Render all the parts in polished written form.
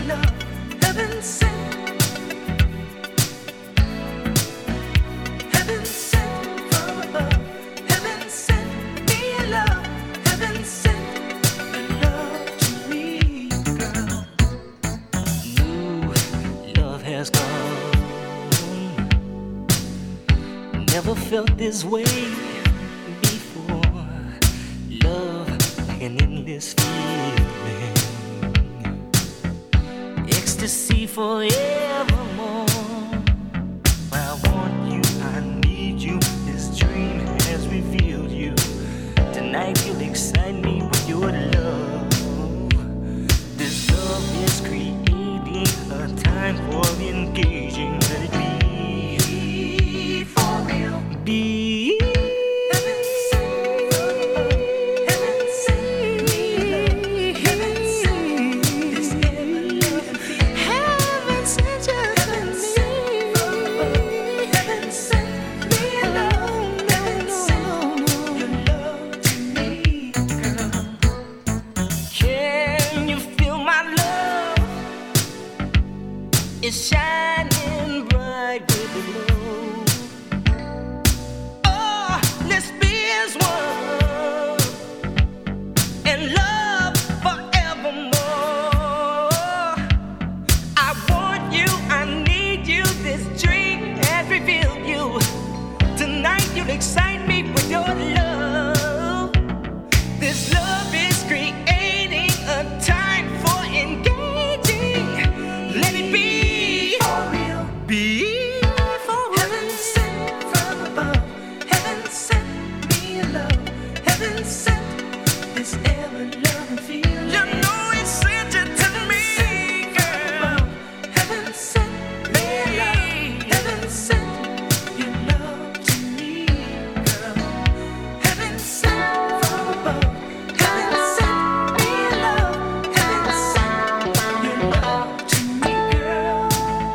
love, heaven sent, heaven sent from above, heaven sent me a love, heaven sent your love to me, girl. New love has come. Never felt this way before. Love like an endless feeling, ecstasy forevermore. I want you, I need you. This dream has revealed you. Tonight you'll excite me with your love. This love is creating a time for engaging. Let it be. Be heaven sent from above, heaven sent me love, heaven sent this ever-loving feeling, heaven sent heaven sent from above, heaven sent me a love, heaven sent your love to me, girl. Can you feel my love? It's shining bright with the glow. Let's be as one in love forevermore. I want you, I need you. This dream has revealed you. Tonight you'll excite me with your love. This love is creating a time for engaging. Let it be for real. Be heaven sent from above. Heaven sent me a love. Heaven sent this ever-loving feeling. You know he sent it to me, girl. Heaven sent me a love. Heaven sent your love to me, girl. Heaven sent from above. Heaven sent me a love. Heaven sent your love to me, girl.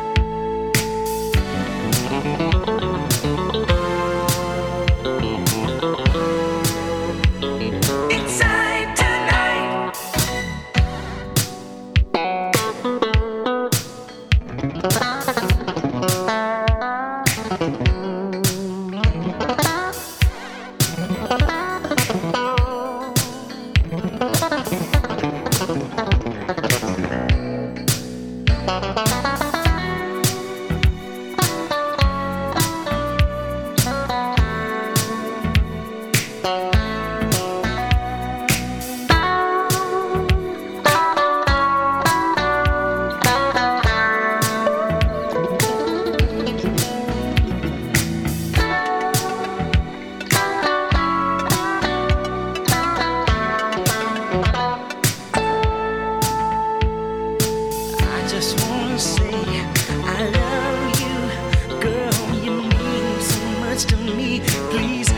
Inside tonight. I just wanna say I love you, girl. You mean so much to me. Please